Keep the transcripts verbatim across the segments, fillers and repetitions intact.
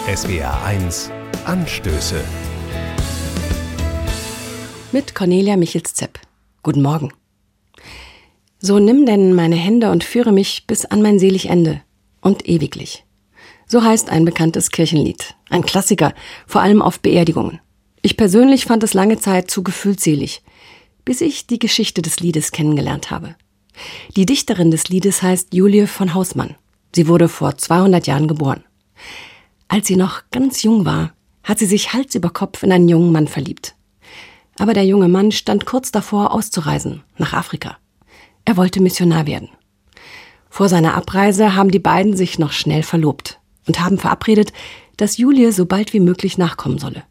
S W R eins Anstöße. Mit Cornelia Michels-Zepp. Guten Morgen. So nimm denn meine Hände und führe mich bis an mein selig Ende und ewiglich. So heißt ein bekanntes Kirchenlied. Ein Klassiker, vor allem auf Beerdigungen. Ich persönlich fand es lange Zeit zu gefühlsselig, bis ich die Geschichte des Liedes kennengelernt habe. Die Dichterin des Liedes heißt Julie von Hausmann. Sie wurde vor zweihundert Jahren geboren. Als sie noch ganz jung war, hat sie sich Hals über Kopf in einen jungen Mann verliebt. Aber der junge Mann stand kurz davor, auszureisen nach Afrika. Er wollte Missionar werden. Vor seiner Abreise haben die beiden sich noch schnell verlobt und haben verabredet, dass Julie so bald wie möglich nachkommen solle.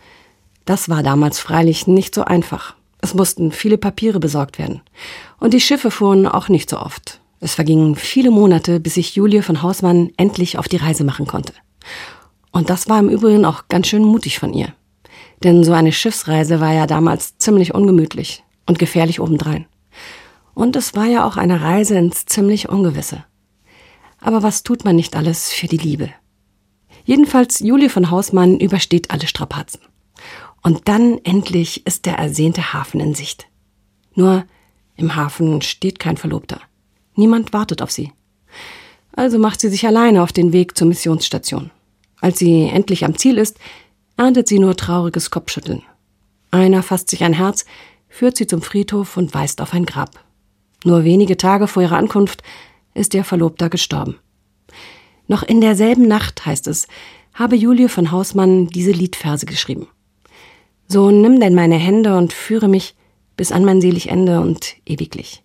Das war damals freilich nicht so einfach. Es mussten viele Papiere besorgt werden. Und die Schiffe fuhren auch nicht so oft. Es vergingen viele Monate, bis sich Julie von Hausmann endlich auf die Reise machen konnte. Und das war im Übrigen auch ganz schön mutig von ihr. Denn so eine Schiffsreise war ja damals ziemlich ungemütlich und gefährlich obendrein. Und es war ja auch eine Reise ins ziemlich Ungewisse. Aber was tut man nicht alles für die Liebe? Jedenfalls Julie von Hausmann übersteht alle Strapazen. Und dann endlich ist der ersehnte Hafen in Sicht. Nur im Hafen steht kein Verlobter. Niemand wartet auf sie. Also macht sie sich alleine auf den Weg zur Missionsstation. Als sie endlich am Ziel ist, erntet sie nur trauriges Kopfschütteln. Einer fasst sich ein Herz, führt sie zum Friedhof und weist auf ein Grab. Nur wenige Tage vor ihrer Ankunft ist ihr Verlobter gestorben. Noch in derselben Nacht, heißt es, habe Julie von Hausmann diese Liedverse geschrieben. So nimm denn meine Hände und führe mich bis an mein selig Ende und ewiglich.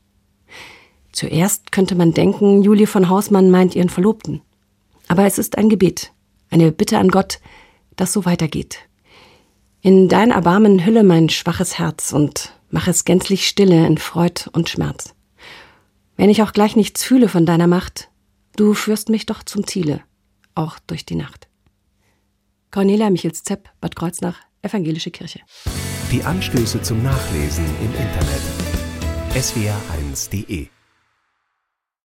Zuerst könnte man denken, Julie von Hausmann meint ihren Verlobten. Aber es ist ein Gebet, eine Bitte an Gott, dass so weitergeht. In dein Erbarmen hülle mein schwaches Herz und mach es gänzlich stille in Freud und Schmerz. Wenn ich auch gleich nichts fühle von deiner Macht, du führst mich doch zum Ziele, auch durch die Nacht. Cornelia Michels-Zepp, Bad Kreuznach, Evangelische Kirche. Die Anstöße zum Nachlesen im Internet. S W R eins punkt de